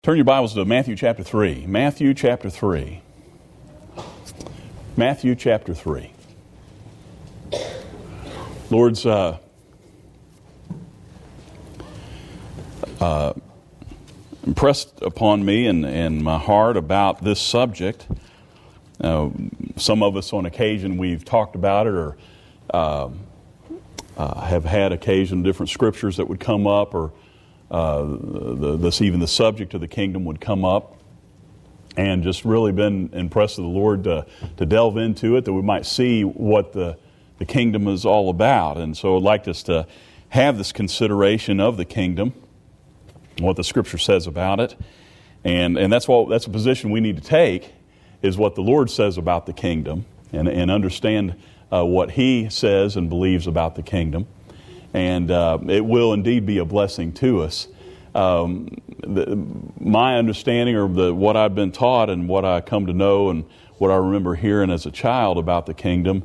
Turn your Bibles to Matthew chapter 3. Matthew chapter 3. Matthew chapter 3. Lord's impressed upon me and my heart about this subject. Some of us on occasion we've talked about it or have had occasion different scriptures that would come up or even the subject of the kingdom would come up, and just really been impressed with the Lord to delve into it, that we might see what the kingdom is all about. And so I'd like us to have this consideration of the kingdom, what the Scripture says about it, and that's a position we need to take, is what the Lord says about the kingdom, and understand what He says and believes about the kingdom. And it will indeed be a blessing to us. My understanding, or what I've been taught and what I come to know and what I remember hearing as a child about the kingdom,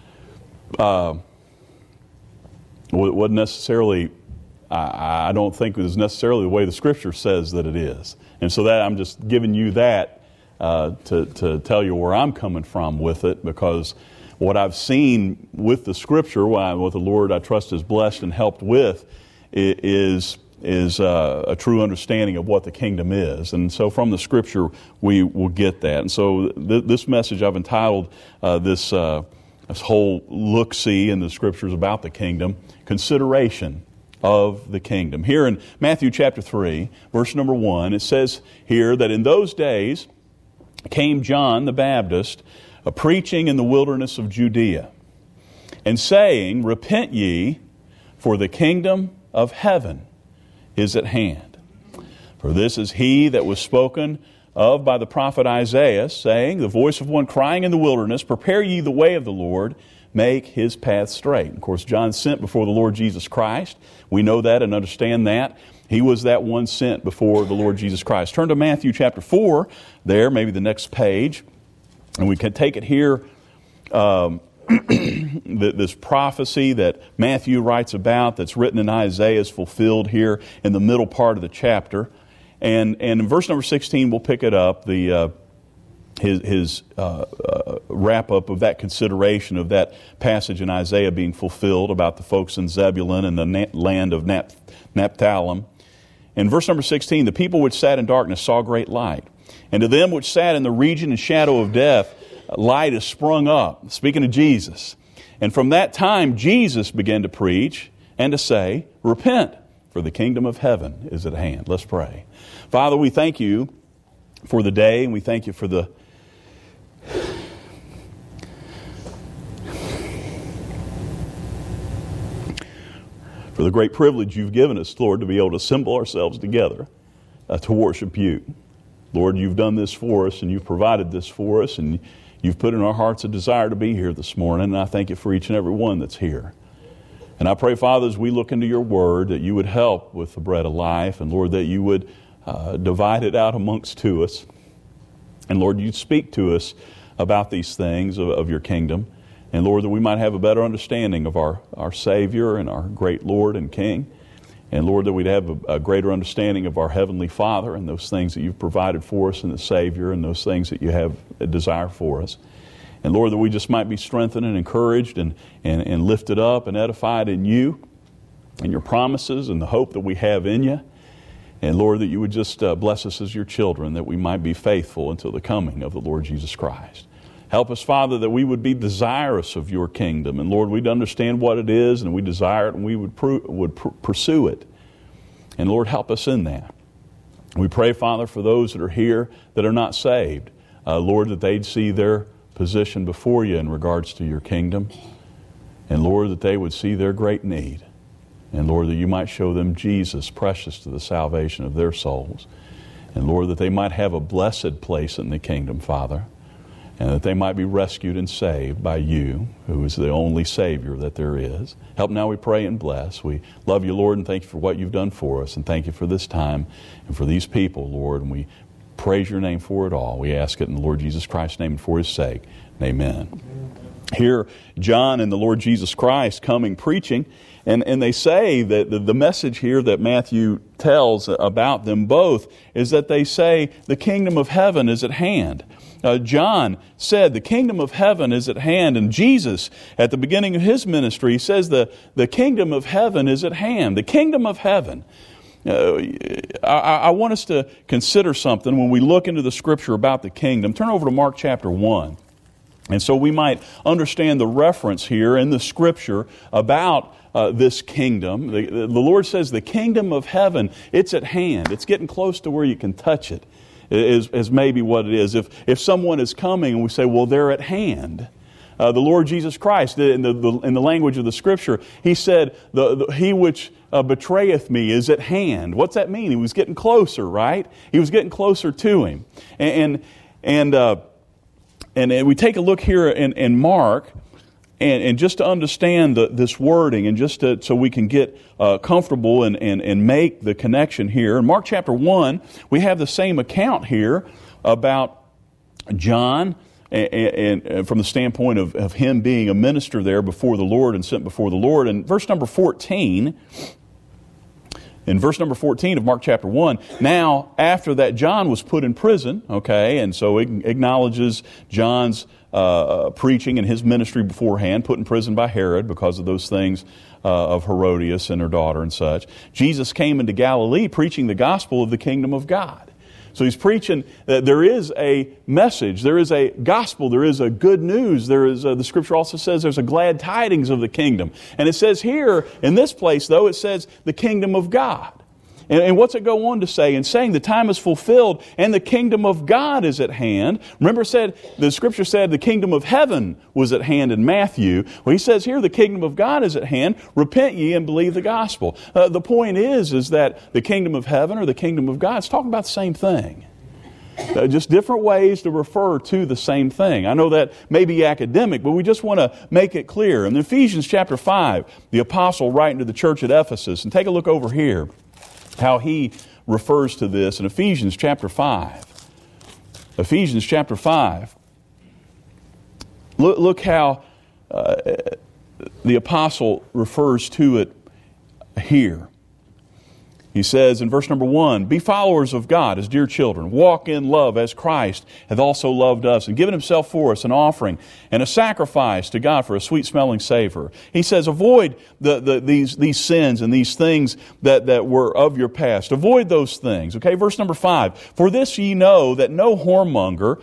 wasn't necessarily, I don't think it was necessarily the way the Scripture says that it is. And so that I'm just giving you that to tell you where I'm coming from with it, because what I've seen with the Scripture, what the Lord I trust has blessed and helped with, is a true understanding of what the kingdom is. And so from the Scripture we will get that. And so this message I've entitled this whole look-see in the Scriptures about the kingdom, consideration of the kingdom. Here in Matthew chapter 3, verse number 1, it says here that in those days came John the Baptist, preaching in the wilderness of Judea, and saying, Repent ye, for the kingdom of heaven is at hand. For this is he that was spoken of by the prophet Isaiah, saying, The voice of one crying in the wilderness, Prepare ye the way of the Lord, make his path straight. Of course, John sent before the Lord Jesus Christ. We know that and understand that. He was that one sent before the Lord Jesus Christ. Turn to Matthew chapter 4 there, maybe the next page. And we can take it here, this prophecy that Matthew writes about that's written in Isaiah is fulfilled here in the middle part of the chapter. And in verse number 16, we'll pick it up, his wrap-up of that consideration of that passage in Isaiah being fulfilled about the folks in Zebulun and the land of Naphtali. In verse number 16, the people which sat in darkness saw great light. And to them which sat in the region and shadow of death, light is sprung up. Speaking of Jesus. And from that time, Jesus began to preach and to say, Repent, for the kingdom of heaven is at hand. Let's pray. Father, we thank you for the day, and we thank you for the great privilege you've given us, Lord, to be able to assemble ourselves together to worship you. Lord, you've done this for us, and you've provided this for us, and you've put in our hearts a desire to be here this morning, and I thank you for each and every one that's here. And I pray, Father, as we look into your word, that you would help with the bread of life, and Lord, that you would divide it out amongst to us. And Lord, you'd speak to us about these things of your kingdom. And Lord, that we might have a better understanding of our Savior and our great Lord and King. And Lord, that we'd have a greater understanding of our Heavenly Father and those things that you've provided for us in the Savior and those things that you have a desire for us. And Lord, that we just might be strengthened and encouraged and lifted up and edified in you and your promises and the hope that we have in you. And Lord, that you would just bless us as your children, that we might be faithful until the coming of the Lord Jesus Christ. Help us, Father, that we would be desirous of your kingdom. And Lord, we'd understand what it is, and we desire it, and we would pursue it. And Lord, help us in that. We pray, Father, for those that are here that are not saved. Lord, that they'd see their position before you in regards to your kingdom. And Lord, that they would see their great need. And Lord, that you might show them Jesus, precious to the salvation of their souls. And Lord, that they might have a blessed place in the kingdom, Father. And that they might be rescued and saved by you, who is the only Savior that there is. Help now, we pray, and bless. We love you, Lord, and thank you for what you've done for us. And thank you for this time and for these people, Lord. And we praise your name for it all. We ask it in the Lord Jesus Christ's name and for His sake. Amen. Here, John and the Lord Jesus Christ coming preaching, and they say that the message here that Matthew tells about them both is that they say the kingdom of heaven is at hand. John said the kingdom of heaven is at hand, and Jesus at the beginning of His ministry says the kingdom of heaven is at hand. The kingdom of heaven. I want us to consider something when we look into the Scripture about the kingdom. Turn over to Mark chapter 1. And so we might understand the reference here in the Scripture about this kingdom. The Lord says the kingdom of heaven, it's at hand. It's getting close to where you can touch it, is maybe what it is. If someone is coming and we say, well, they're at hand. The Lord Jesus Christ, in the language of the Scripture, He said, He which betrayeth me is at hand. What's that mean? He was getting closer, right? He was getting closer to Him. And we take a look here in Mark, and just to understand this wording, and just so we can get comfortable and make the connection here. In Mark chapter 1, we have the same account here about John, and from the standpoint of him being a minister there before the Lord and sent before the Lord. And verse number 14... In verse number 14 of Mark chapter 1, now after that John was put in prison, okay, and so it acknowledges John's preaching and his ministry beforehand, put in prison by Herod because of those things of Herodias and her daughter and such. Jesus came into Galilee preaching the gospel of the kingdom of God. So He's preaching that there is a message, there is a gospel, there is a good news, there is the Scripture also says there's a glad tidings of the kingdom. And it says here, in this place though, it says the kingdom of God. And what's it go on to say? In saying the time is fulfilled and the kingdom of God is at hand. Remember the Scripture said the kingdom of heaven was at hand in Matthew. Well, He says here the kingdom of God is at hand. Repent ye and believe the gospel. The point is that the kingdom of heaven or the kingdom of God is talking about the same thing. Just different ways to refer to the same thing. I know that may be academic, but we just want to make it clear. In Ephesians chapter 5, the apostle writing to the church at Ephesus, and take a look over here, how he refers to this in Ephesians chapter 5. Ephesians chapter 5. Look how the apostle refers to it here. He says in verse number 1, be followers of God as dear children. Walk in love as Christ hath also loved us and given Himself for us an offering and a sacrifice to God for a sweet-smelling savor. He says avoid these sins and these things that were of your past. Avoid those things. Okay, verse number 5. For this ye know that no whoremonger,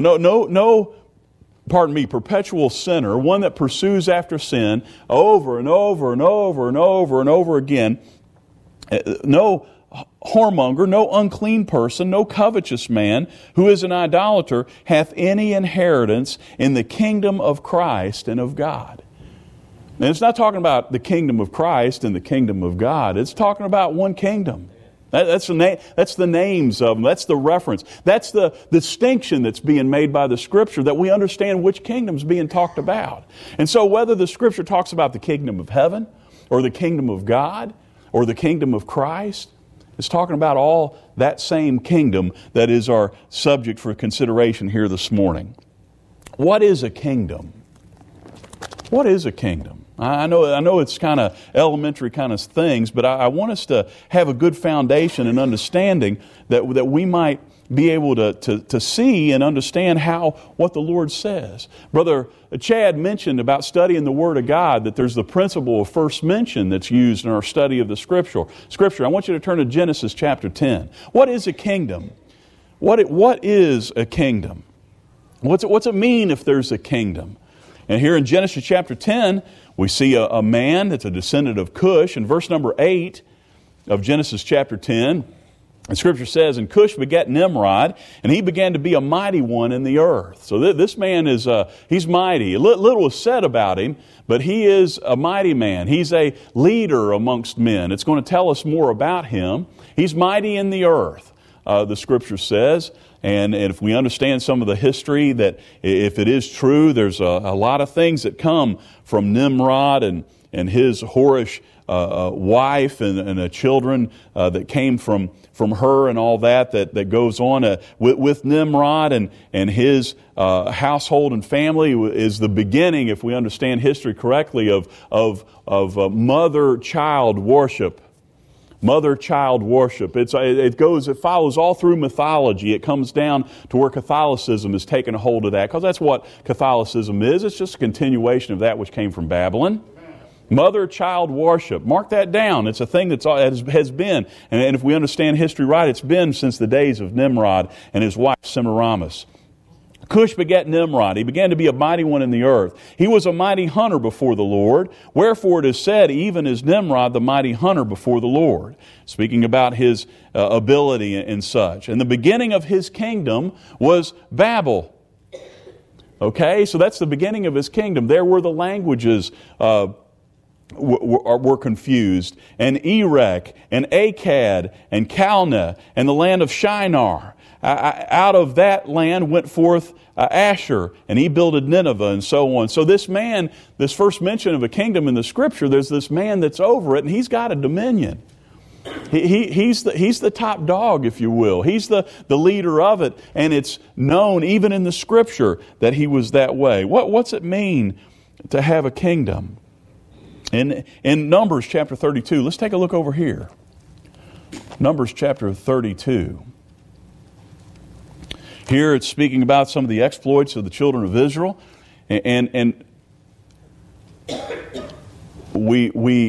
perpetual sinner, one that pursues after sin over and over and over and over and over again, no whoremonger, no unclean person, no covetous man who is an idolater hath any inheritance in the kingdom of Christ and of God. And it's not talking about the kingdom of Christ and the kingdom of God. It's talking about one kingdom. That's the names of them. That's the reference. That's the distinction that's being made by the Scripture, that we understand which kingdom's being talked about. And so whether the Scripture talks about the kingdom of heaven or the kingdom of God or the kingdom of Christ, it's talking about all that same kingdom that is our subject for consideration here this morning. What is a kingdom? What is a kingdom? I know it's kind of elementary kind of things, but I want us to have a good foundation and understanding that we might be able to see and understand what the Lord says. Brother Chad mentioned about studying the Word of God, that there's the principle of first mention that's used in our study of the Scripture. I want you to turn to Genesis chapter 10. What is a kingdom? What is a kingdom? What's it mean if there's a kingdom? And here in Genesis chapter 10, we see a man that's a descendant of Cush. In verse number 8 of Genesis chapter 10, the Scripture says, and Cush begat Nimrod, and he began to be a mighty one in the earth. So this man he's mighty. Little is said about him, but he is a mighty man. He's a leader amongst men. It's going to tell us more about him. He's mighty in the earth, the Scripture says. And if we understand some of the history, that if it is true, there's a lot of things that come from Nimrod and his whorish wife and the children that came from from her and all that goes on with Nimrod and his household and family is the beginning, if we understand history correctly, of mother-child worship. Mother-child worship. It follows all through mythology. It comes down to where Catholicism has taken a hold of that, because that's what Catholicism is. It's just a continuation of that which came from Babylon. Mother-child worship. Mark that down. It's a thing that has been, and if we understand history right, it's been since the days of Nimrod and his wife Semiramis. Cush begat Nimrod. He began to be a mighty one in the earth. He was a mighty hunter before the Lord. Wherefore it is said, even as Nimrod, the mighty hunter before the Lord. Speaking about his ability and such. And the beginning of his kingdom was Babel. Okay, so that's the beginning of his kingdom. There were the languages were confused. And Erech, and Akkad, and Calneh, and the land of Shinar. Out of that land went forth Asher, and he builded Nineveh, and so on. So this man, this first mention of a kingdom in the Scripture, there's this man that's over it, and he's got a dominion. He's the top dog, if you will. He's the leader of it, and it's known even in the Scripture that he was that way. What's it mean to have a kingdom? In Numbers chapter 32, let's take a look over here. Numbers chapter 32. Here it's speaking about some of the exploits of the children of Israel, and we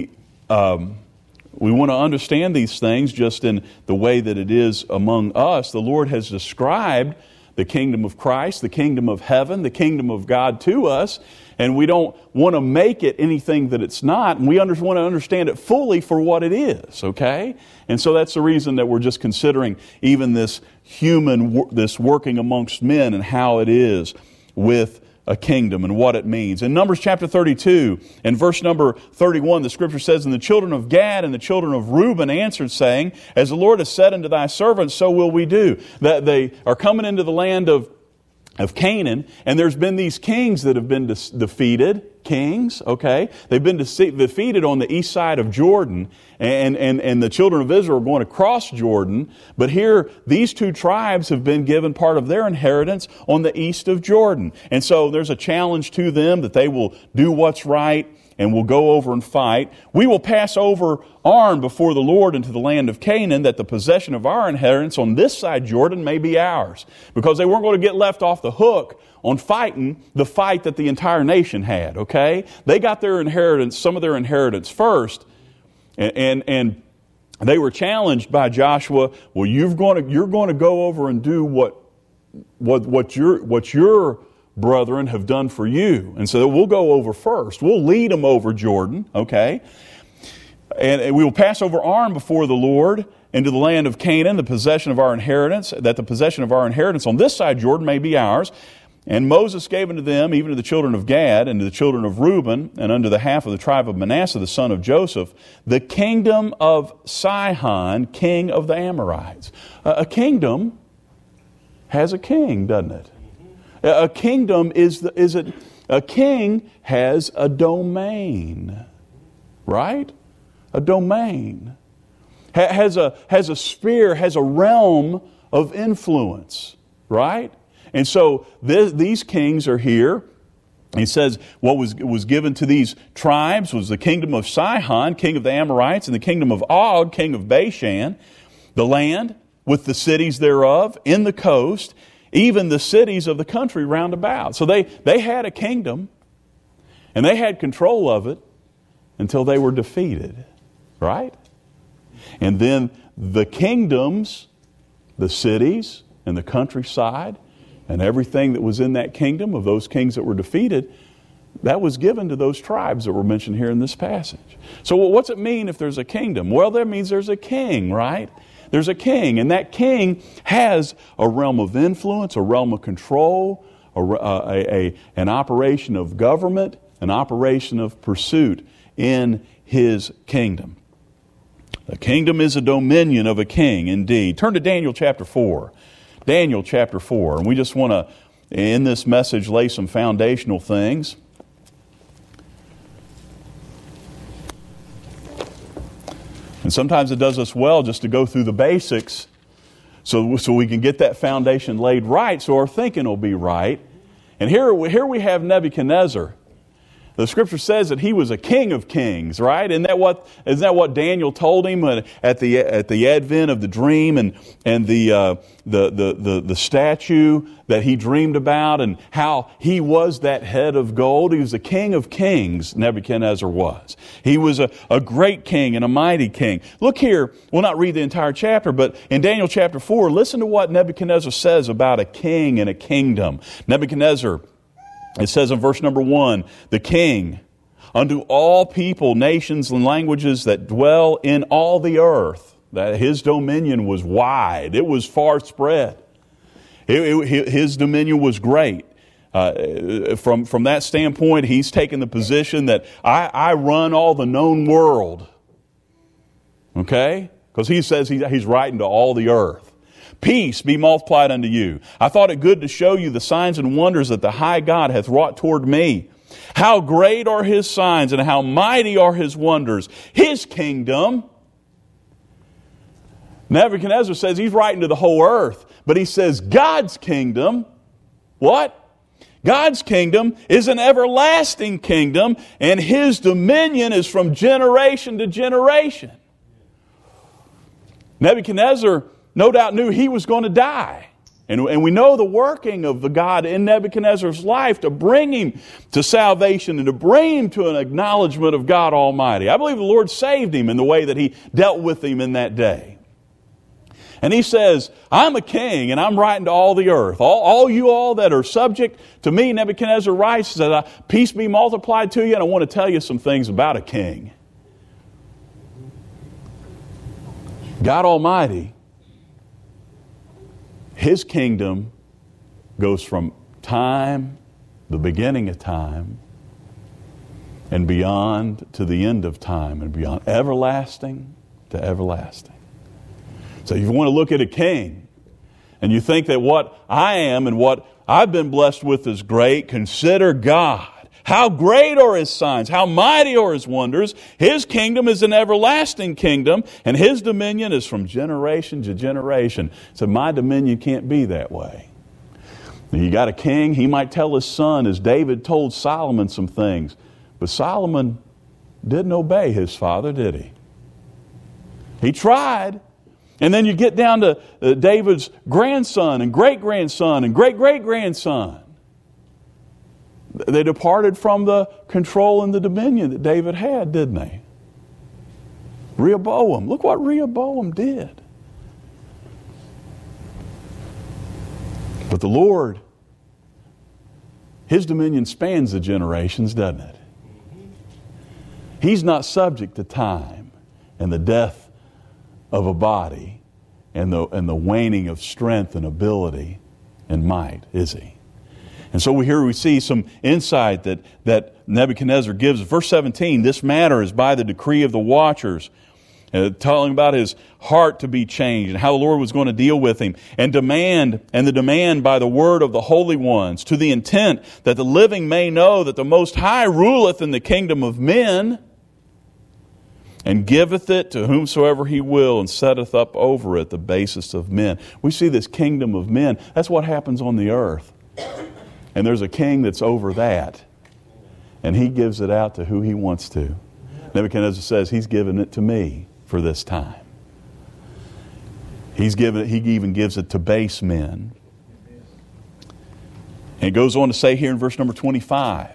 want to understand these things just in the way that it is among us. The Lord has described the kingdom of Christ, the kingdom of heaven, the kingdom of God to us, and we don't want to make it anything that it's not, and we want to understand it fully for what it is, okay? And so that's the reason that we're just considering even this this working amongst men and how it is with a kingdom and what it means. In Numbers chapter 32 and verse number 31, the Scripture says, And the children of Gad and the children of Reuben answered, saying, As the Lord has said unto thy servants, so will we do. That they are coming into the land of Canaan, and there's been these kings that have been defeated. Kings, okay? They've been defeated on the east side of Jordan, and the children of Israel are going to cross Jordan. But here, these two tribes have been given part of their inheritance on the east of Jordan. And so there's a challenge to them that they will do what's right and will go over and fight. We will pass over armed before the Lord into the land of Canaan, that the possession of our inheritance on this side Jordan may be ours. Because they weren't going to get left off the hook on fighting the fight that the entire nation had, okay? They got their inheritance, some of their inheritance first, and they were challenged by Joshua, well, you're going to go over and do what your brethren have done for you. And so we'll go over first. We'll lead them over Jordan, okay? And we will pass over armed before the Lord into the land of Canaan, the possession of our inheritance, that the possession of our inheritance on this side Jordan may be ours. And Moses gave unto them, even to the children of Gad, and to the children of Reuben, and unto the half of the tribe of Manasseh, the son of Joseph, the kingdom of Sihon, king of the Amorites. A kingdom has a king, doesn't it? A kingdom a king has a domain, right? A domain. Has a sphere, has a realm of influence, right? And so these kings are here. He says what was given to these tribes was the kingdom of Sihon, king of the Amorites, and the kingdom of Og, king of Bashan, the land with the cities thereof, in the coast, even the cities of the country round about. So they had a kingdom, and they had control of it until they were defeated, right? And then the kingdoms, the cities, and the countryside, and everything that was in that kingdom of those kings that were defeated, that was given to those tribes that were mentioned here in this passage. So what's it mean if there's a kingdom? Well, that means there's a king, right? There's a king, and that king has a realm of influence, a realm of control, an operation of government, an operation of pursuit in his kingdom. The kingdom is a dominion of a king, indeed. Turn to Daniel chapter 4. Daniel chapter 4. And we just want to, in this message, lay some foundational things. And sometimes it does us well just to go through the basics so we can get that foundation laid right so our thinking will be right. And here we have Nebuchadnezzar. The Scripture says that he was a king of kings, right? Isn't that what Daniel told him at the advent of the dream and the statue that he dreamed about, and how he was that head of gold? He was a king of kings, Nebuchadnezzar was. He was a great king and a mighty king. Look here, we'll not read the entire chapter, but in Daniel chapter 4, listen to what Nebuchadnezzar says about a king and a kingdom. Nebuchadnezzar, it says in verse number 1, the king unto all people, nations, and languages that dwell in all the earth. That his dominion was wide. It was far spread. His dominion was great. From that standpoint, he's taken the position that I run all the known world. Okay? Because he says he's writing to all the earth. Peace be multiplied unto you. I thought it good to show you the signs and wonders that the high God hath wrought toward me. How great are his signs and how mighty are his wonders. His kingdom. Nebuchadnezzar says he's writing to the whole earth. But he says God's kingdom, what? God's kingdom is an everlasting kingdom, and his dominion is from generation to generation. Nebuchadnezzar no doubt knew he was going to die. And we know the working of the God in Nebuchadnezzar's life to bring him to salvation and to bring him to an acknowledgement of God Almighty. I believe the Lord saved him in the way that he dealt with him in that day. And he says, I'm a king and I'm writing to all the earth. All you all that are subject to me, Nebuchadnezzar writes, that peace be multiplied to you, and I want to tell you some things about a king. God Almighty, his kingdom goes from time, the beginning of time, and beyond to the end of time, and beyond, everlasting to everlasting. So if you want to look at a king, and you think that what I am and what I've been blessed with is great, consider God. How great are his signs, how mighty are his wonders. His kingdom is an everlasting kingdom, and his dominion is from generation to generation. So my dominion can't be that way. You got a king, he might tell his son, as David told Solomon some things. But Solomon didn't obey his father, did he? He tried. And then you get down to David's grandson and great-grandson and great-great-grandson. They departed from the control and the dominion that David had, didn't they? Rehoboam. Look what Rehoboam did. But the Lord, his dominion spans the generations, doesn't it? He's not subject to time and the death of a body and the waning of strength and ability and might, is he? And so we see some insight that Nebuchadnezzar gives. Verse 17, this matter is by the decree of the watchers, telling about his heart to be changed and how the Lord was going to deal with him, and the demand by the word of the holy ones, to the intent that the living may know that the Most High ruleth in the kingdom of men, and giveth it to whomsoever he will, and setteth up over it the basest of men. We see this kingdom of men. That's what happens on the earth. And there's a king that's over that. And he gives it out to who he wants to. Nebuchadnezzar says, he's given it to me for this time. He even gives it to base men. And it goes on to say here in verse number 25.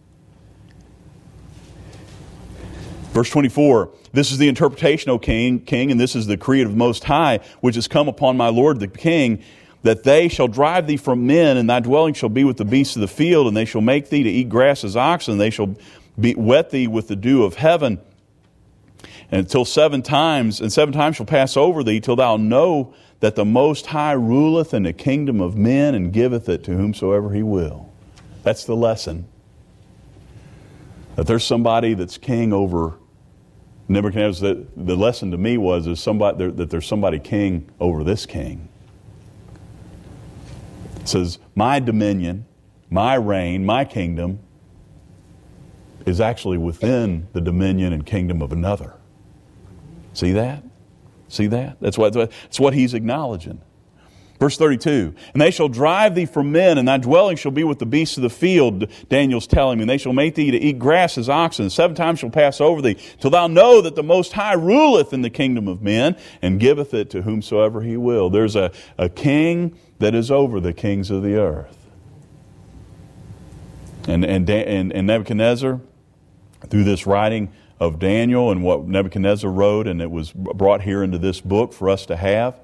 Verse 24, this is the interpretation, O king, and this is the decree of the Most High, which has come upon my Lord the king, that they shall drive thee from men, and thy dwelling shall be with the beasts of the field, and they shall make thee to eat grass as oxen, and they shall wet thee with the dew of heaven. And until 7 times, and 7 times shall pass over thee, till thou know that the Most High ruleth in the kingdom of men, and giveth it to whomsoever he will. That's the lesson. That there's somebody that's king over Nebuchadnezzar. The lesson to me was that there's somebody king over this king. It says, my dominion, my reign, my kingdom is actually within the dominion and kingdom of another. See that? See that? That's what he's acknowledging. Verse 32, and they shall drive thee from men, and thy dwelling shall be with the beasts of the field, Daniel's telling me, and they shall make thee to eat grass as oxen. 7 times shall pass over thee, till thou know that the Most High ruleth in the kingdom of men, and giveth it to whomsoever he will. There's a king that is over the kings of the earth. And Nebuchadnezzar, through this writing of Daniel and what Nebuchadnezzar wrote, and it was brought here into this book for us to have,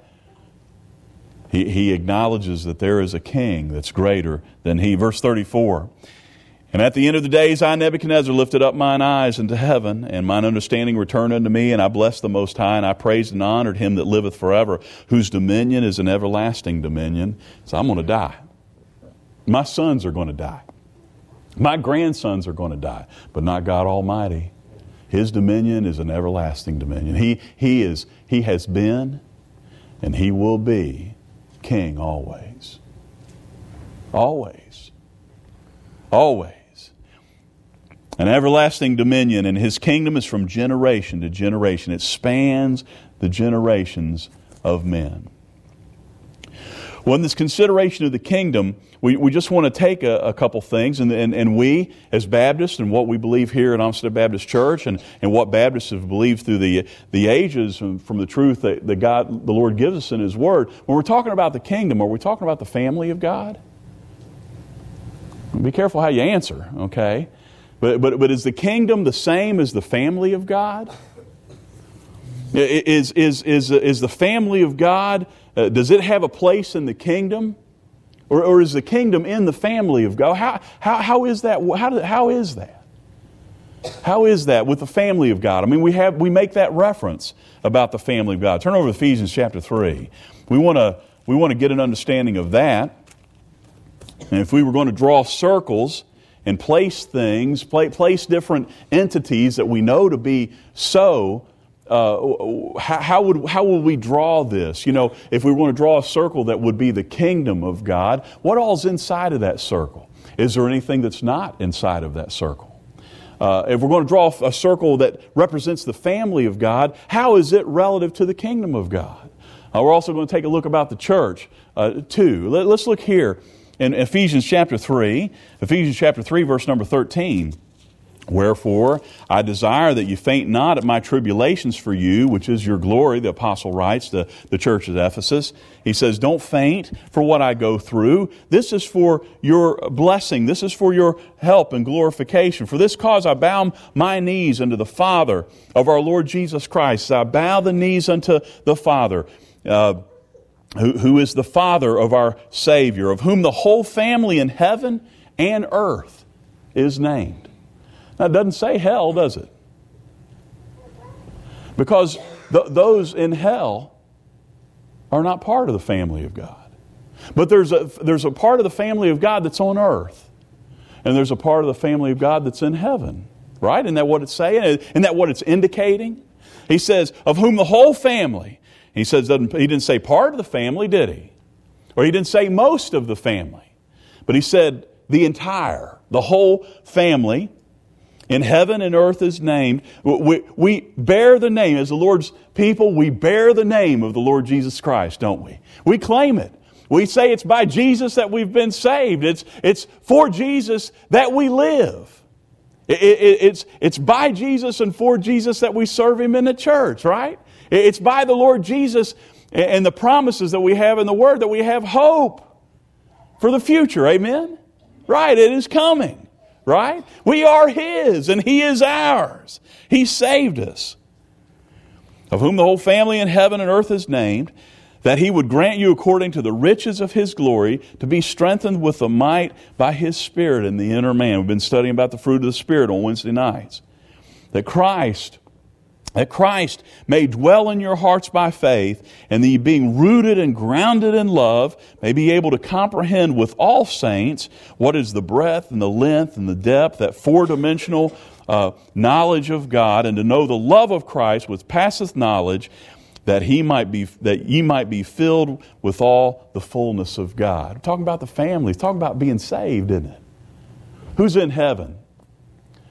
he acknowledges that there is a king that's greater than he. Verse 34, and at the end of the days I, Nebuchadnezzar, lifted up mine eyes into heaven, and mine understanding returned unto me, and I blessed the Most High, and I praised and honored him that liveth forever, whose dominion is an everlasting dominion. So I'm going to die. My sons are going to die. My grandsons are going to die, but not God Almighty. His dominion is an everlasting dominion. He has been, and he will be king always. Always. Always. An everlasting dominion, and his kingdom is from generation to generation. It spans the generations of men. Well, in this consideration of the kingdom, we just want to take a couple things, and we, as Baptists, and what we believe here at Amsterdam Baptist Church, and what Baptists have believed through the ages from the truth that God, the Lord, gives us in His Word. When we're talking about the kingdom, are we talking about the family of God? Be careful how you answer, okay? But is the kingdom the same as the family of God? Is the family of God, does it have a place in the kingdom? Or is the kingdom in the family of God? How is that? How is that? How is that with the family of God? I mean, we make that reference about the family of God. Turn over to Ephesians chapter 3. We want to get an understanding of that. And if we were going to draw circles and place things, place different entities that we know to be so, how would we draw this? You know, if we want to draw a circle that would be the kingdom of God, what all's inside of that circle? Is there anything that's not inside of that circle? If we're going to draw a circle that represents the family of God, how is it relative to the kingdom of God? We're also going to take a look about the church too. Let's look here in Ephesians chapter 3. Ephesians chapter 3, verse number 13. Wherefore, I desire that you faint not at my tribulations for you, which is your glory, the apostle writes to the church at Ephesus. He says, don't faint for what I go through. This is for your blessing. This is for your help and glorification. For this cause I bow my knees unto the Father of our Lord Jesus Christ. I bow the knees unto the Father, who is the Father of our Savior, of whom the whole family in heaven and earth is named. Now, it doesn't say hell, does it? Because those in hell are not part of the family of God. But there's a part of the family of God that's on earth. And there's a part of the family of God that's in heaven. Right? Isn't that what it's saying? Isn't that what it's indicating? He says, of whom the whole family. He says, he didn't say part of the family, did he? Or he didn't say most of the family. But he said the whole family in heaven and earth is named. We bear the name, as the Lord's people, we bear the name of the Lord Jesus Christ, don't we? We claim it. We say it's by Jesus that we've been saved. It's for Jesus that we live. It's by Jesus and for Jesus that we serve Him in the church, right? It's by the Lord Jesus and the promises that we have in the Word that we have hope for the future. Amen? Right, it is coming. Right? We are His and He is ours. He saved us. Of whom the whole family in heaven and earth is named, that He would grant you according to the riches of His glory to be strengthened with the might by His Spirit in the inner man. We've been studying about the fruit of the Spirit on Wednesday nights. That Christ may dwell in your hearts by faith, and that you, being rooted and grounded in love, may be able to comprehend with all saints what is the breadth and the length and the depth, that four-dimensional knowledge of God, and to know the love of Christ which passeth knowledge, that ye might be filled with all the fullness of God. We're talking about the family. We're talking about being saved, isn't it? Who's in heaven?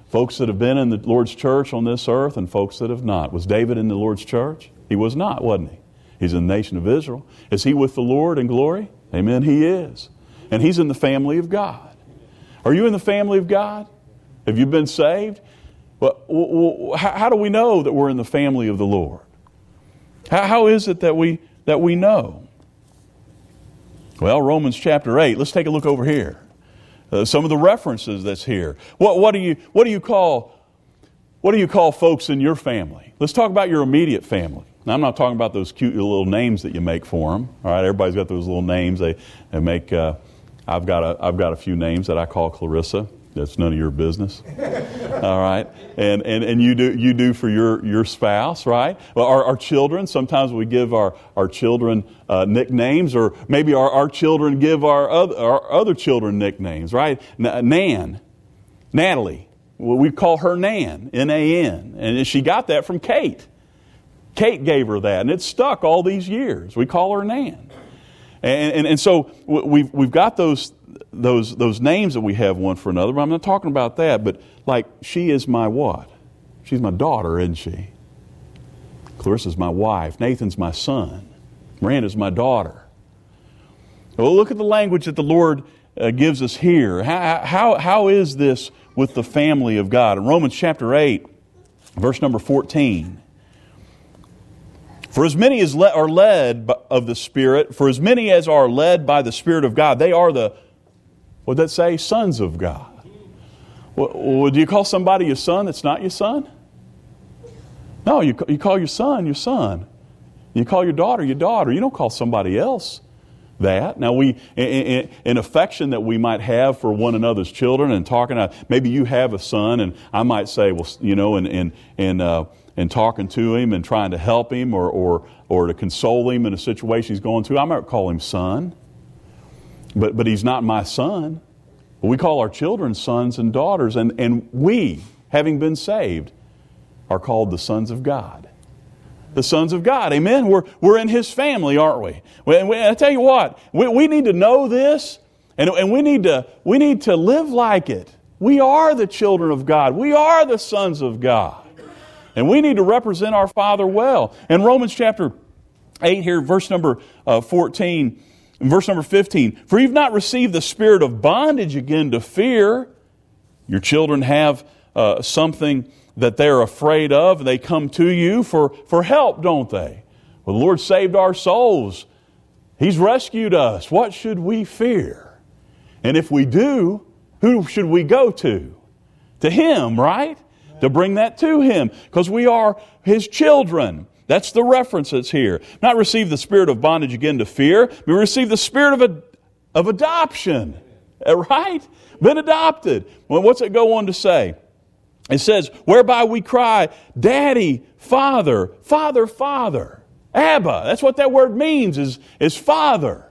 Folks that have been in the Lord's church on this earth and folks that have not. Was David in the Lord's church? He was not, wasn't he? He's in the nation of Israel. Is he with the Lord in glory? Amen, he is. And he's in the family of God. Are you in the family of God? Have you been saved? Well, how do we know that we're in the family of the Lord? How is it that we know? Well, Romans chapter 8. Let's take a look over here. Some of the references that's here. What do you call folks in your family? Let's talk about your immediate family. Now, I'm not talking about those cute little names that you make for them. All right, everybody's got those little names they make. I've got a few names that I call Clarissa. That's none of your business. All right, and you do for your spouse, right? Well, our children. Sometimes we give our children nicknames, or maybe our children give our other children nicknames, right? Natalie. Well, we call her Nan, N-A-N, and she got that from Kate. Kate gave her that, and it's stuck all these years. We call her Nan, and so we've got those names that we have one for another. But I'm not talking about that. But like, she is my what? She's my daughter, isn't she? Clarissa's my wife. Nathan's my son. Miranda's my daughter. Well, look at the language that the Lord gives us here. How is this with the family of God? In Romans chapter 8, verse number 14. For as many as are led of the Spirit, for as many as are led by the Spirit of God, they are the, what did that say? Sons of God. Well, do you call somebody your son that's not your son? No, you call your son your son. You call your daughter your daughter. You don't call somebody else that. Now, we, in affection that we might have for one another's children, and talking, maybe you have a son, and I might say, well, you know, and talking to him and trying to help him or to console him in a situation he's going through, I might call him son. But he's not my son. We call our children sons and daughters, and we, having been saved, are called the sons of God. The sons of God, amen? We're in His family, aren't we? I tell you what, we need to know this, and we need to live like it. We are the children of God. We are the sons of God. And we need to represent our Father well. In Romans chapter 8 here, verse number 14, verse number 15, for you've not received the spirit of bondage again to fear. Your children have something that they're afraid of. They come to you for help, don't they? Well, the Lord saved our souls. He's rescued us. What should we fear? And if we do, who should we go to? To Him, right? To bring that to Him, because we are His children. That's the reference that's here. Not receive the spirit of bondage again to fear, but receive the spirit of adoption. Right? Been adopted. Well, what's it go on to say? It says, whereby we cry, Daddy, Father, Father, Father. Abba. That's what that word means, is Father.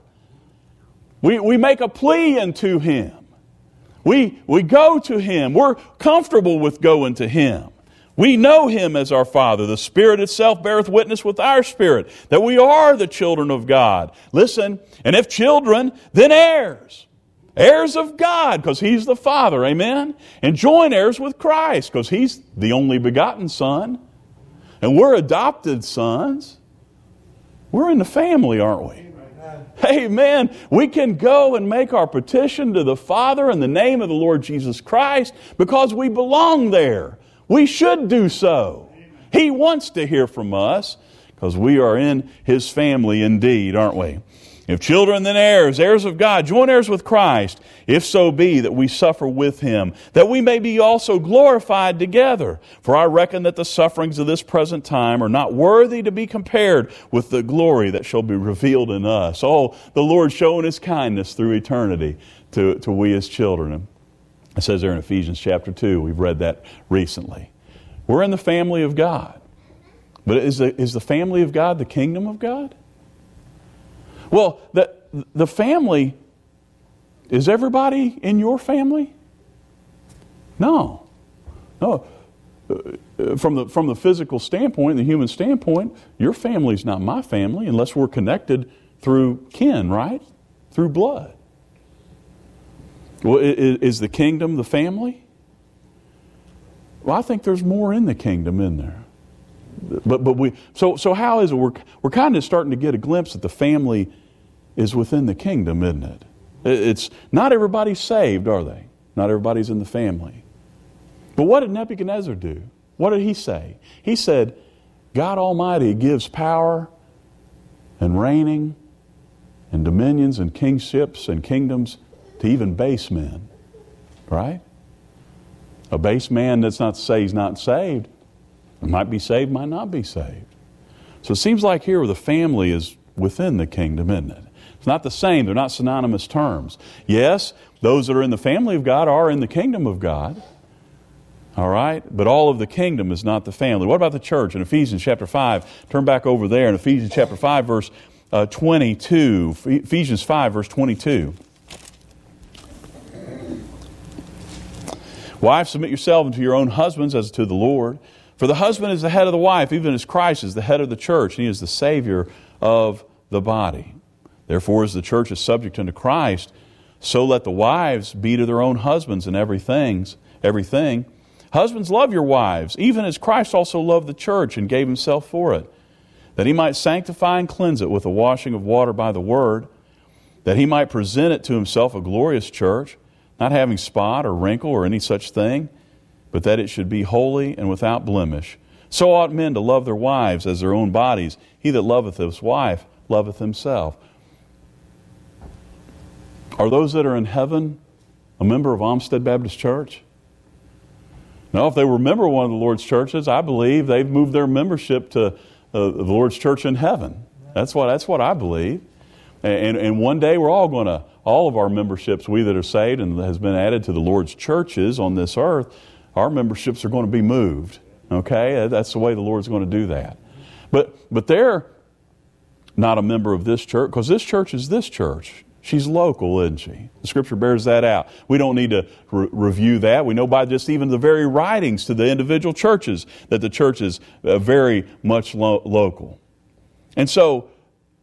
We make a plea unto Him. We go to Him. We're comfortable with going to Him. We know Him as our Father. The Spirit itself beareth witness with our spirit that we are the children of God. Listen, and if children, then heirs. Heirs of God, because He's the Father, amen? And joint heirs with Christ, because He's the only begotten Son. And we're adopted sons. We're in the family, aren't we? Amen. We can go and make our petition to the Father in the name of the Lord Jesus Christ because we belong there. We should do so. He wants to hear from us because we are in His family indeed, aren't we? If children, then heirs, heirs of God, joint heirs with Christ, if so be that we suffer with Him, that we may be also glorified together. For I reckon that the sufferings of this present time are not worthy to be compared with the glory that shall be revealed in us. Oh, the Lord showing His kindness through eternity to we His children. It says there in Ephesians chapter 2, we've read that recently. We're in the family of God. But is the family of God the kingdom of God? Well, the family, is everybody in your family? No. From the physical standpoint, the human standpoint, your family's not my family unless we're connected through kin, right? Through blood. Well, is the kingdom the family? Well, I think there's more in the kingdom, in there. So how is it? We're kind of starting to get a glimpse that the family is within the kingdom, isn't it? It's not everybody's saved, are they? Not everybody's in the family. But what did Nebuchadnezzar do? What did he say? He said, God Almighty gives power and reigning and dominions and kingships and kingdoms to even base men. Right? A base man, that's not to say he's not saved. He might be saved, might not be saved. So it seems like here the family is within the kingdom, isn't it? It's not the same. They're not synonymous terms. Yes, those that are in the family of God are in the kingdom of God. All right? But all of the kingdom is not the family. What about the church? In Ephesians chapter 5, turn back over there in Ephesians chapter 5, verse 22. Ephesians 5, verse 22. Wives, submit yourselves unto your own husbands as to the Lord. For the husband is the head of the wife, even as Christ is the head of the church, and he is the Savior of the body. Therefore, as the church is subject unto Christ, so let the wives be to their own husbands in everything. Husbands, love your wives, even as Christ also loved the church and gave himself for it, that he might sanctify and cleanse it with the washing of water by the word, that he might present it to himself a glorious church, not having spot or wrinkle or any such thing, but that it should be holy and without blemish. So ought men to love their wives as their own bodies. He that loveth his wife loveth himself. Are those that are in heaven a member of Olmsted Baptist Church? No, if they were a member of one of the Lord's churches, I believe they've moved their membership to the Lord's church in heaven. That's what I believe. And one day we're all of our memberships, we that are saved and has been added to the Lord's churches on this earth, our memberships are going to be moved. Okay? That's the way the Lord's going to do that. But they're not a member of this church, because this church is this church. She's local, isn't she? The Scripture bears that out. We don't need to review that. We know by just even the very writings to the individual churches that the church is very much local. And so,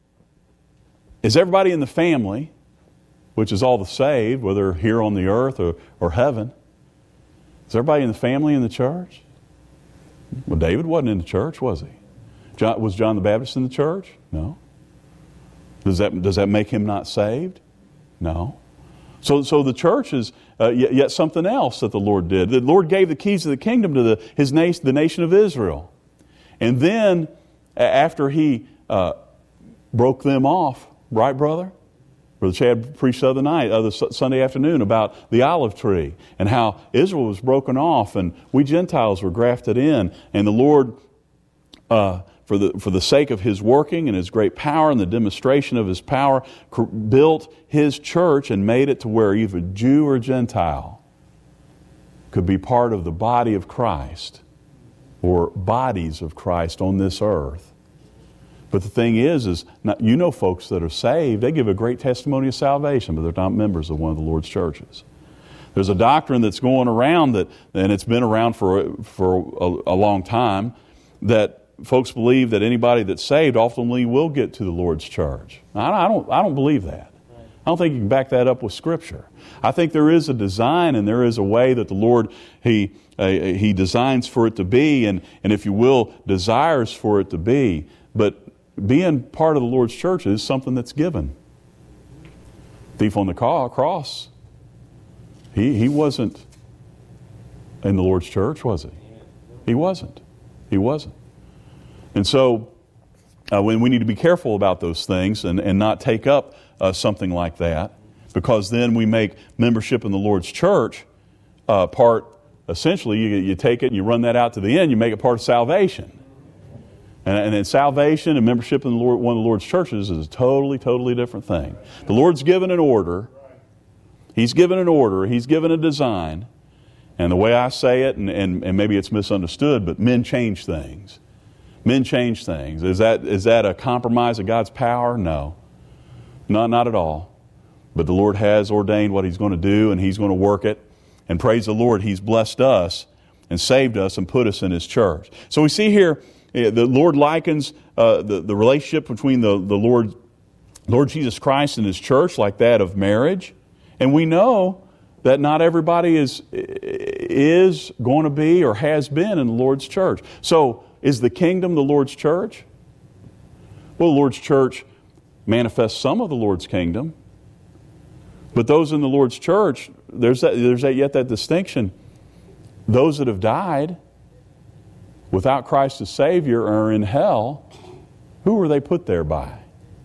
is everybody in the family, which is all the saved, whether here on the earth or heaven, is everybody in the family in the church? Well, David wasn't in the church, was he? Was John the Baptist in the church? No. Does that make him not saved? No. So the church is yet something else that the Lord did. The Lord gave the keys of the kingdom to the nation of Israel. And then, after he broke them off, right, brother? Brother Chad preached the other night, the Sunday afternoon, about the olive tree and how Israel was broken off and we Gentiles were grafted in. And the Lord, for the sake of His working and His great power and the demonstration of His power, built His church and made it to where either Jew or Gentile could be part of the body of Christ or bodies of Christ on this earth. But the thing is not, folks that are saved, they give a great testimony of salvation, but they're not members of one of the Lord's churches. There's a doctrine that's going around and it's been around for a long time, that folks believe that anybody that's saved ultimately will get to the Lord's church. I don't believe that. I don't think you can back that up with Scripture. I think there is a design and there is a way that the Lord He designs for it to be, and if you will, desires for it to be. But being part of the Lord's church is something that's given. Thief on the cross, he wasn't in the Lord's church, was he? He wasn't. He wasn't. And so when we need to be careful about those things and not take up something like that, because then we make membership in the Lord's church part, essentially, you take it and you run that out to the end, you make it part of salvation. And in salvation and membership in one of the Lord's churches is a totally, totally different thing. The Lord's given an order. He's given an order. He's given a design. And the way I say it, and maybe it's misunderstood, but men change things. Men change things. Is that a compromise of God's power? No. Not at all. But the Lord has ordained what He's going to do, and He's going to work it. And praise the Lord, He's blessed us and saved us and put us in His church. So we see here, the Lord likens the relationship between the Lord Jesus Christ and His church like that of marriage. And we know that not everybody is going to be or has been in the Lord's church. So, is the kingdom the Lord's church? Well, the Lord's church manifests some of the Lord's kingdom. But those in the Lord's church, there's that distinction. Those that have died without Christ as Savior are in hell. Who were they put there by?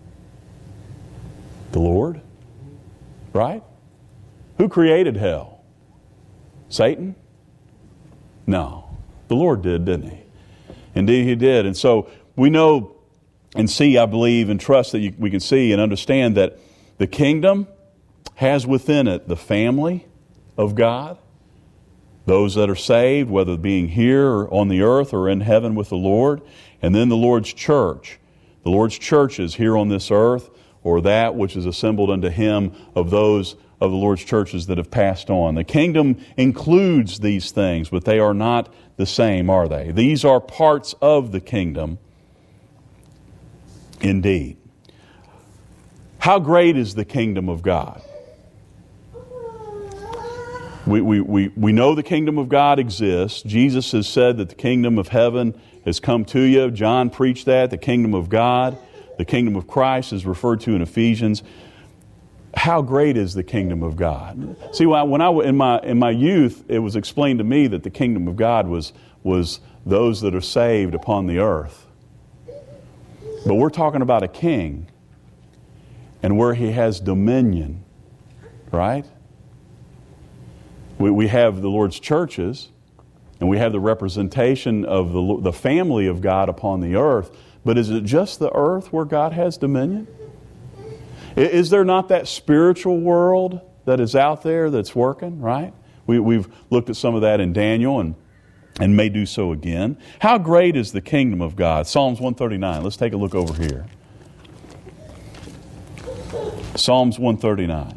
The Lord? Right? Who created hell? Satan? No. The Lord did, didn't He? Indeed He did. And so we know and see, I believe, and trust that we can see and understand that the kingdom has within it the family of God, those that are saved, whether being here or on the earth or in heaven with the Lord, and then the Lord's church. The Lord's church is here on this earth, or that which is assembled unto Him of those of the Lord's churches that have passed on. The kingdom includes these things, but they are not the same, are they? These are parts of the kingdom indeed. How great is the kingdom of God? We know the kingdom of God exists. Jesus has said that the kingdom of heaven has come to you. John preached that. The kingdom of God, the kingdom of Christ is referred to in Ephesians. How great is the kingdom of God? See, when in my youth, it was explained to me that the kingdom of God was those that are saved upon the earth. But we're talking about a king and where he has dominion, right? We have the Lord's churches, and we have the representation of the family of God upon the earth. But is it just the earth where God has dominion? Is there not that spiritual world that is out there that's working, right? We've looked at some of that in Daniel and may do so again. How great is the kingdom of God? Psalms 139. Let's take a look over here. Psalms 139.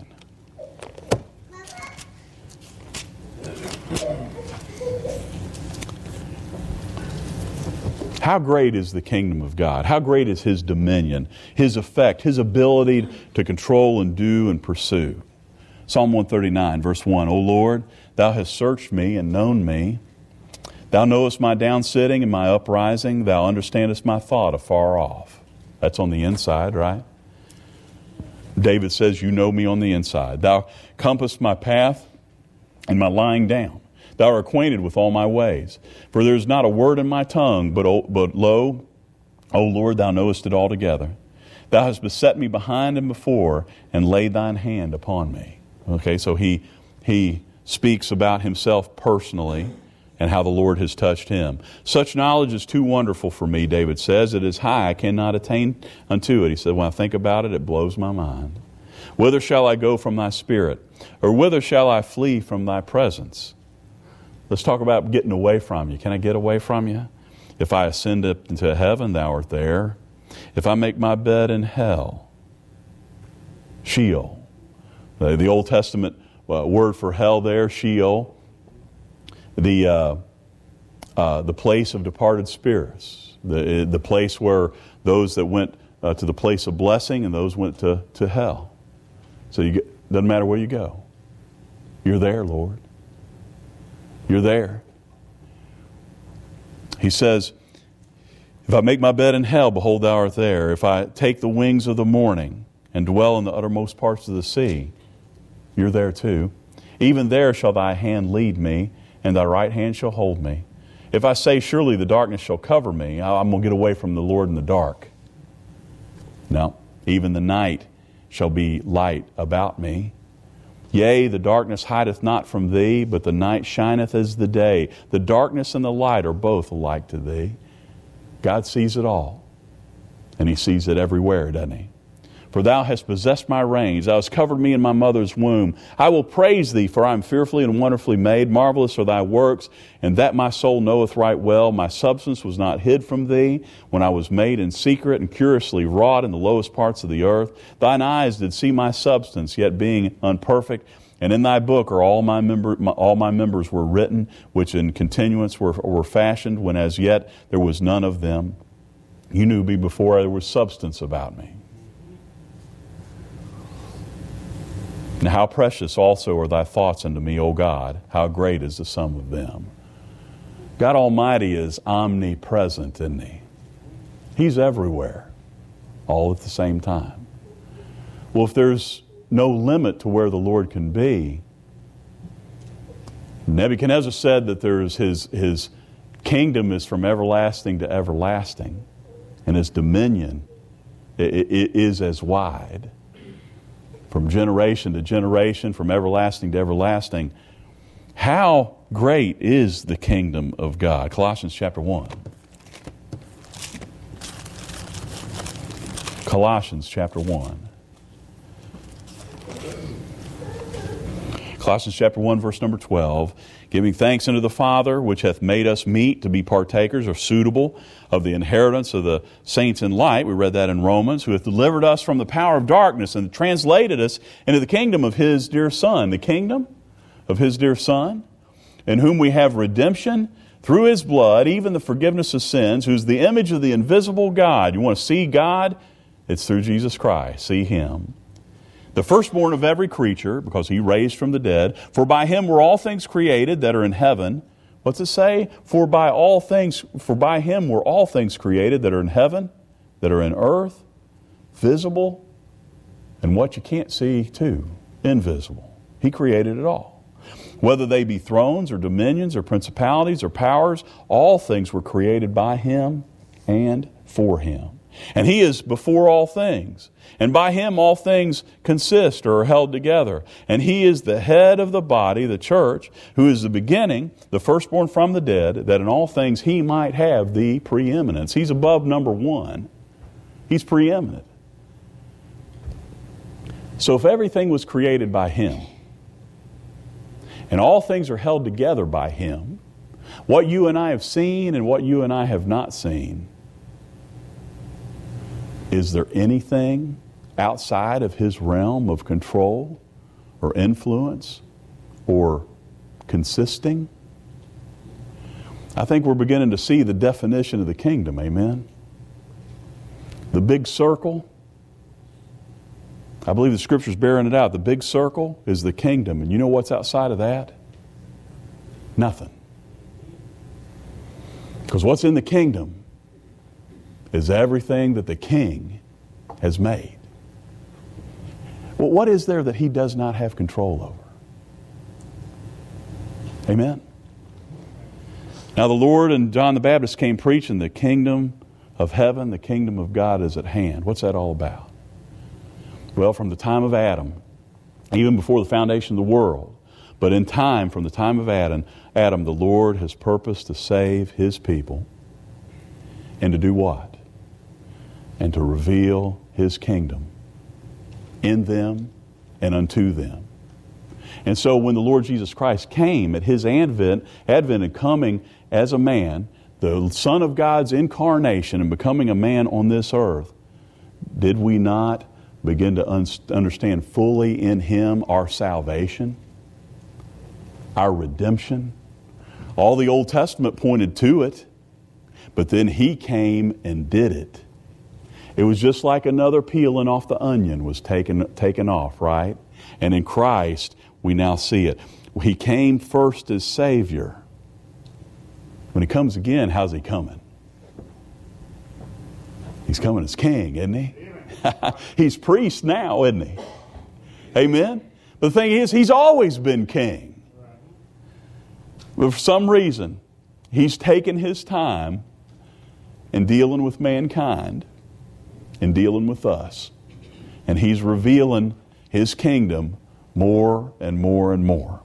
How great is the kingdom of God? How great is His dominion, His effect, His ability to control and do and pursue? Psalm 139, verse 1. O Lord, Thou hast searched me and known me. Thou knowest my downsitting and my uprising. Thou understandest my thought afar off. That's on the inside, right? David says, You know me on the inside. Thou compassest my path and my lying down. Thou art acquainted with all my ways. For there is not a word in my tongue, but lo, O Lord, Thou knowest it altogether. Thou hast beset me behind and before, and laid Thine hand upon me. Okay, so he speaks about himself personally and how the Lord has touched him. Such knowledge is too wonderful for me, David says. It is high, I cannot attain unto it. He said, when I think about it, it blows my mind. Whither shall I go from Thy Spirit? Or whither shall I flee from Thy presence? Let's talk about getting away from You. Can I get away from You? If I ascend up into heaven, Thou art there. If I make my bed in hell, Sheol. The Old Testament word for hell there, Sheol. The place of departed spirits. The place where those that went to the place of blessing and those went to hell. So doesn't matter where you go. You're there, Lord. You're there. He says, if I make my bed in hell, behold, Thou art there. If I take the wings of the morning and dwell in the uttermost parts of the sea, You're there too. Even there shall Thy hand lead me, and Thy right hand shall hold me. If I say, surely the darkness shall cover me, I'm going to get away from the Lord in the dark. No, even the night shall be light about me. Yea, the darkness hideth not from Thee, but the night shineth as the day. The darkness and the light are both alike to Thee. God sees it all. And He sees it everywhere, doesn't He? For Thou hast possessed my reins. Thou hast covered me in my mother's womb. I will praise Thee, for I am fearfully and wonderfully made. Marvelous are Thy works, and that my soul knoweth right well. My substance was not hid from Thee when I was made in secret and curiously wrought in the lowest parts of the earth. Thine eyes did see my substance, yet being unperfect. And in Thy book are all my members were written, which in continuance were fashioned, when as yet there was none of them. You knew me before there was substance about me. And how precious also are thy thoughts unto me, O God. How great is the sum of them. God Almighty is omnipresent, isn't He? He's everywhere, all at the same time. Well, if there's no limit to where the Lord can be, Nebuchadnezzar said that his kingdom is from everlasting to everlasting, and his dominion is as wide. From generation to generation, from everlasting to everlasting. How great is the kingdom of God? Colossians chapter 1. Colossians chapter 1. Colossians chapter 1, verse number 12. Giving thanks unto the Father, which hath made us meet to be partakers or suitable of the inheritance of the saints in light. We read that in Romans. Who hath delivered us from the power of darkness and translated us into the kingdom of His dear Son. The kingdom of His dear Son, in whom we have redemption through His blood, even the forgiveness of sins, who is the image of the invisible God. You want to see God? It's through Jesus Christ. See Him. The firstborn of every creature, because He raised from the dead. For by Him were all things created that are in heaven. What's it say? For by Him were all things created that are in heaven, that are in earth, visible, and what you can't see too, invisible. He created it all. Whether they be thrones or dominions or principalities or powers, all things were created by Him and for Him. And He is before all things. And by Him all things consist or are held together. And He is the head of the body, the church, who is the beginning, the firstborn from the dead, that in all things He might have the preeminence. He's above number one. He's preeminent. So if everything was created by Him, and all things are held together by Him, what you and I have seen and what you and I have not seen, is there anything outside of His realm of control or influence or consisting? I think we're beginning to see the definition of the kingdom, amen? The big circle, I believe the Scripture's bearing it out. The big circle is the kingdom. And you know what's outside of that? Nothing. Because what's in the kingdom is everything that the King has made. Well, what is there that He does not have control over? Amen? Now the Lord and John the Baptist came preaching the kingdom of heaven, the kingdom of God is at hand. What's that all about? Well, from the time of Adam, even before the foundation of the world, but in time, from the time of Adam, the Lord has purposed to save His people. And to do what? And to reveal His kingdom in them and unto them. And so when the Lord Jesus Christ came at His advent and coming as a man, the Son of God's incarnation and becoming a man on this earth, did we not begin to understand fully in Him our salvation, our redemption? All the Old Testament pointed to it, but then He came and did it. It was just like another peeling off the onion was taken off, right? And in Christ, we now see it. He came first as Savior. When He comes again, how's He coming? He's coming as King, isn't He? He's priest now, isn't He? Amen? But the thing is, He's always been King. But for some reason, He's taken His time in dealing with mankind and dealing with us. And He's revealing His kingdom more and more and more.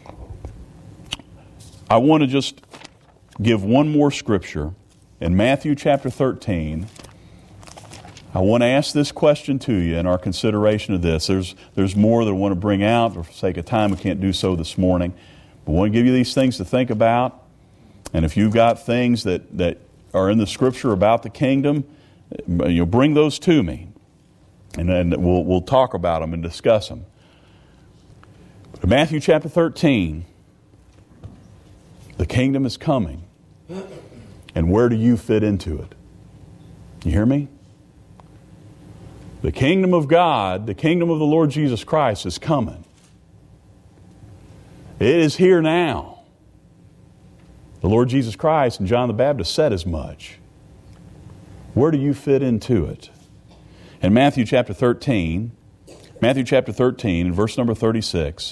I want to just give one more scripture. In Matthew chapter 13, I want to ask this question to you in our consideration of this. There's more that I want to bring out. For the sake of time, we can't do so this morning. But I want to give you these things to think about. And if you've got things that are in the Scripture about the kingdom, bring those to me. And then we'll talk about them and discuss them. But in Matthew chapter 13, the kingdom is coming. And where do you fit into it? You hear me? The kingdom of God, the kingdom of the Lord Jesus Christ is coming. It is here now. The Lord Jesus Christ and John the Baptist said as much. Where do you fit into it? In Matthew chapter 13, in verse number 36,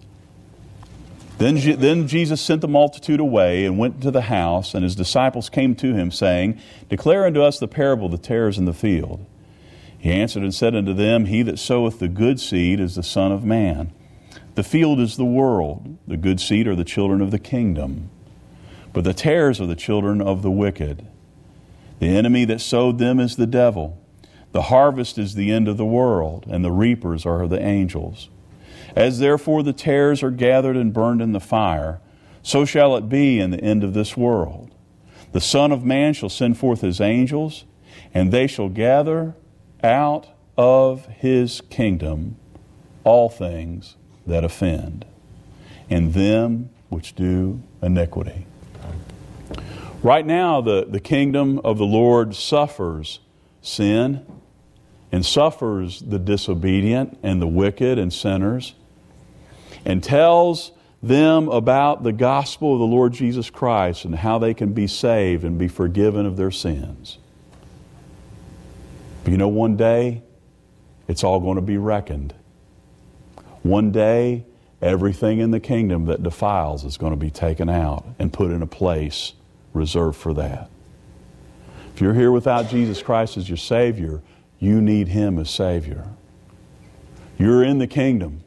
Then Jesus sent the multitude away and went to the house, and his disciples came to him, saying, Declare unto us the parable of the tares in the field. He answered and said unto them, He that soweth the good seed is the Son of Man. The field is the world. The good seed are the children of the kingdom. But the tares are the children of the wicked. The enemy that sowed them is the devil. The harvest is the end of the world, and the reapers are the angels. As therefore the tares are gathered and burned in the fire, so shall it be in the end of this world. The Son of Man shall send forth his angels, and they shall gather out of his kingdom all things that offend, and them which do iniquity. Right now, the kingdom of the Lord suffers sin and suffers the disobedient and the wicked and sinners, and tells them about the gospel of the Lord Jesus Christ and how they can be saved and be forgiven of their sins. But you know, one day, it's all going to be reckoned. One day, everything in the kingdom that defiles is going to be taken out and put in a place reserved for that. If you're here without Jesus Christ as your Savior, you need Him as Savior. You're in the kingdom.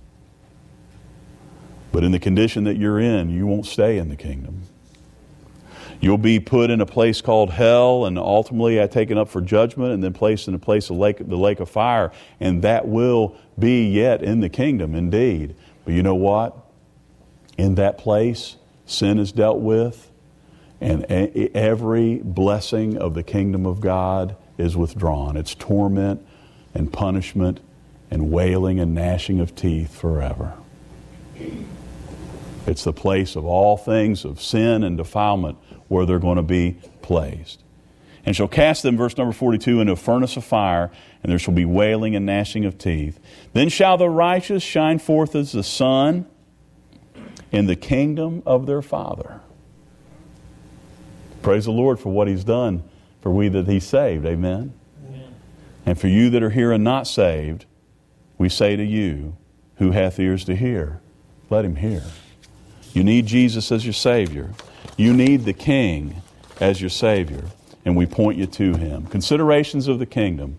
But in the condition that you're in, you won't stay in the kingdom. You'll be put in a place called hell, and ultimately taken up for judgment, and then placed in a place of the lake of fire. And that will be yet in the kingdom, indeed. But you know what? In that place, sin is dealt with, and every blessing of the kingdom of God is withdrawn. It's torment and punishment and wailing and gnashing of teeth forever. It's the place of all things of sin and defilement where they're going to be placed. And shall cast them, verse number 42, into a furnace of fire, and there shall be wailing and gnashing of teeth. Then shall the righteous shine forth as the sun in the kingdom of their Father. Praise the Lord for what He's done for we that He saved. Amen? Amen. And for you that are here and not saved, we say to you, who hath ears to hear, let him hear. You need Jesus as your Savior. You need the King as your Savior. And we point you to Him. Considerations of the kingdom.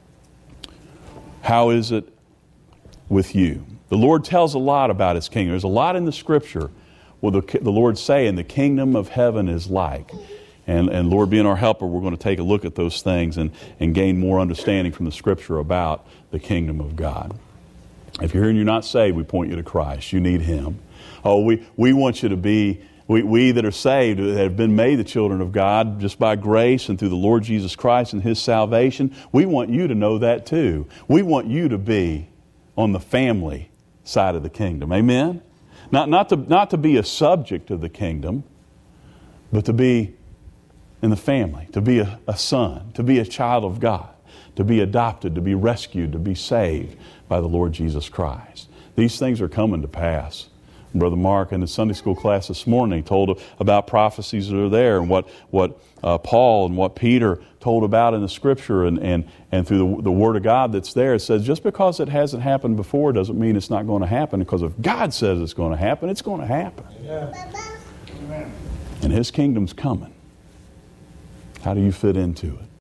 How is it with you? The Lord tells a lot about His kingdom. There's a lot in the Scripture where the Lord's saying the kingdom of heaven is like. And Lord being our helper, we're going to take a look at those things and gain more understanding from the Scripture about the kingdom of God. If you're here and you're not saved, we point you to Christ. You need Him. Oh, we want you to be, we that are saved, that have been made the children of God just by grace and through the Lord Jesus Christ and His salvation, we want you to know that too. We want you to be on the family side of the kingdom. Amen? Not to be a subject of the kingdom, but to be in the family, to be a son, to be a child of God, to be adopted, to be rescued, to be saved by the Lord Jesus Christ. These things are coming to pass. Brother Mark in the Sunday school class this morning told about prophecies that are there and what Paul and what Peter told about in the Scripture and through the Word of God that's there. It says just because it hasn't happened before doesn't mean it's not going to happen, because if God says it's going to happen, it's going to happen. Yeah. And His kingdom's coming. How do you fit into it?